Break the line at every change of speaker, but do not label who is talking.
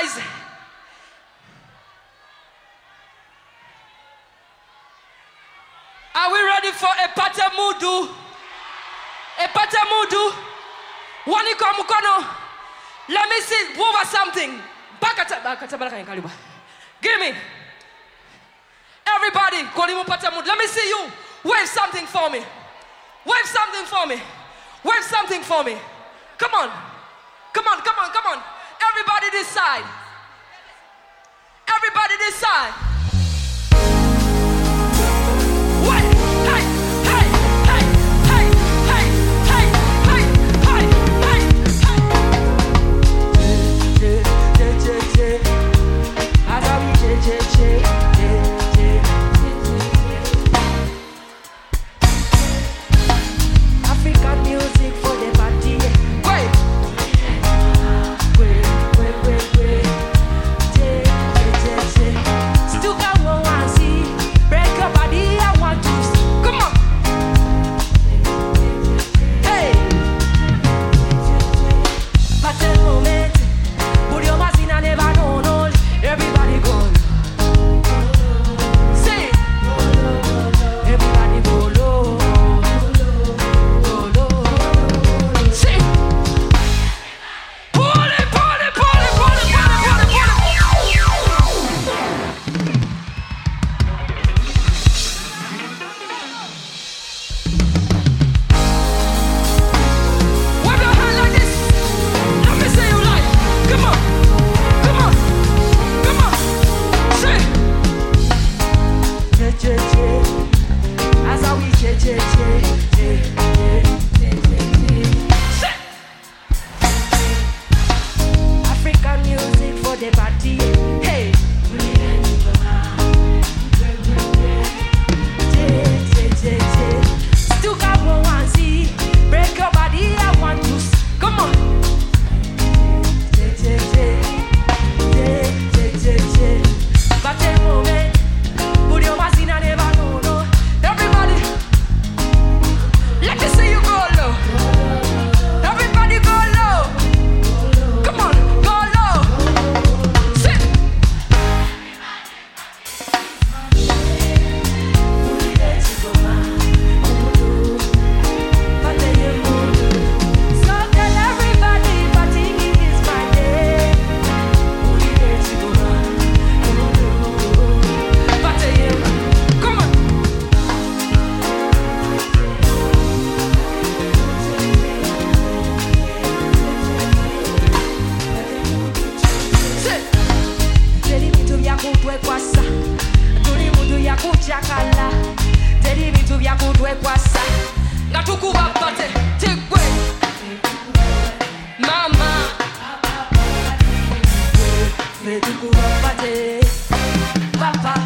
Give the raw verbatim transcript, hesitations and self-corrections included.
guys. Are we ready for a patamudu? A patamudu? Waniko mukono. Let me see. Move or something. Bakata, bakata, bakata, kaliba. Give me. Everybody, kolimu patamudu. Let me see you. Wave something for me. Wave something for me. Wave something for me. Come on. Come on, come on, come on. Everybody this side. Everybody this side. What? Hey, hey, hey, hey, hey, hey, hey, hey, hey, hey. J, J, J, J. I got me J, J, J, J, African music for the party. Wait. Wait, wait, wait, wait. J, J, J, J. Still got one one see. Break your body, I want to see. Come on. Hey. But a moment. Put your machine and never know, no. Everybody go. Say. Everybody go low. African music for the party. Hey. J, J, J, J. Still got one one see. Break your body, I want to see. Come on. J, J, J. J, J, J, J. But a moment. Put your machine and never know, no. Everybody. Let me see you go low. Everybody go low. Come on, go low. Sit. So tell everybody, party is my day. Come on. Teri vitu vya kutwekwasa, tuli mutu ya kuchakala. Teri vitu vya kutwekwasa, nga tukubapate tigwe mama. Tukubapate papa.